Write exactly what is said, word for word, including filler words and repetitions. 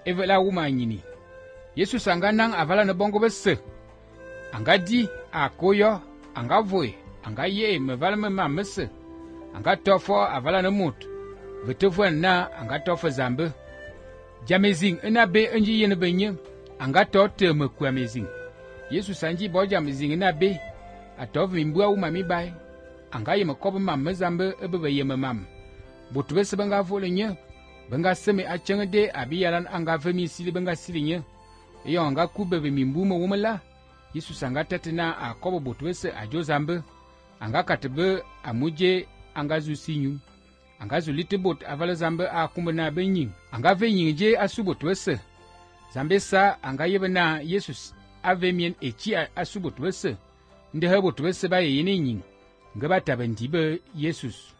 evela wuma nyini. Yesus anga nang avala ne bongo bese. Anga di akoyo, anga voe, anga ye me vala me mamese. Anga tofo avala ne mut. Vetofo na anga tofo zambe. Jamezing ena be enji yene benye. Anga tote me kwa mezing. Yesus anji bo jamezing ena be. Atov mimbua wuma mi bay. Anga ye me kobe mam zambe ebebe ye me mam. Butu bese benga vole nye. Benga seme achengede abiyalan anga vemi sili benga sili nye. Iyo anga kubebe mimbumo wumela. Yesus anga tetena akobo botwese ajo zambe. Anga katebe amuje anga zusinyu. Anga zulite bot avala zambe akumbe na benyin. Anga venyin je asu botwese. Zambe sa anga yebena Yesus avemien echi asu botwese. Nde he botwese ba yene nyin. Ngaba tabendibe Yesus.